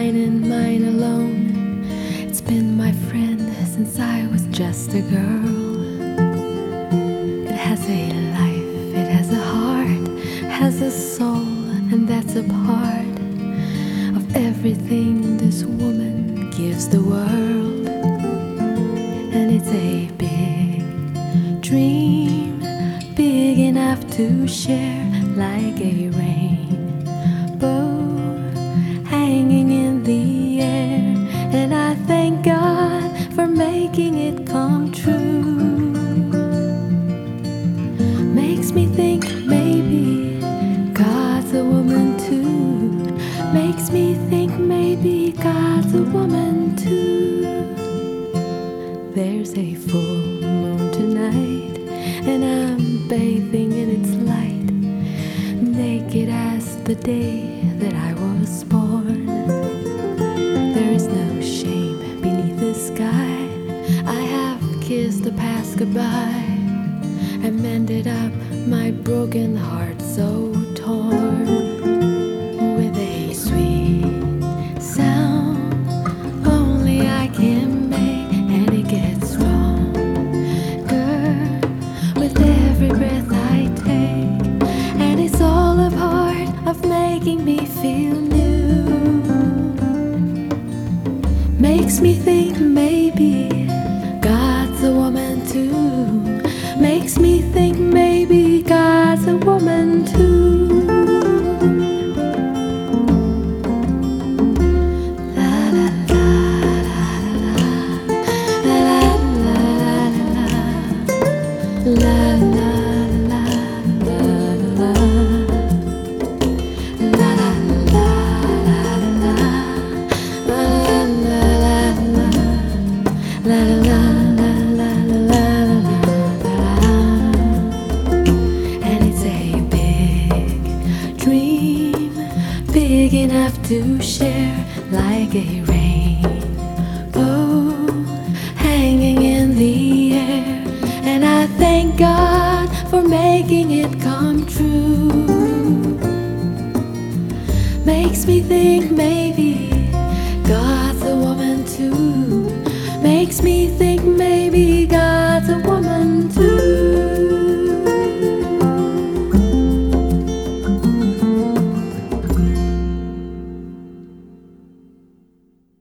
mine alone. It's been my friend since I was just a girl. It has a life, it has a heart, has a soul, and that's a part of everything this woman gives the world. And it's a big dream, big enough to share, like a rainbow hanging in the air. And I thank God for making it come true. Makes me think maybe God's a woman too. Makes me think maybe God's a woman too. There's a full moon tonight, and I'm bathing in its light, naked as the day that I was born. There is no shame beneath the sky. I have kissed the past goodbye and mended up my broken heart so torn. With a sweet sound only I can make, and it gets stronger with every breath I take. And it's all a part of making me feel new. Makes me think maybe God's a woman too. Makes me think maybe God's a woman too. Big enough to share, like a rainbow hanging in the air. And I thank God for making it come true. Makes me think maybe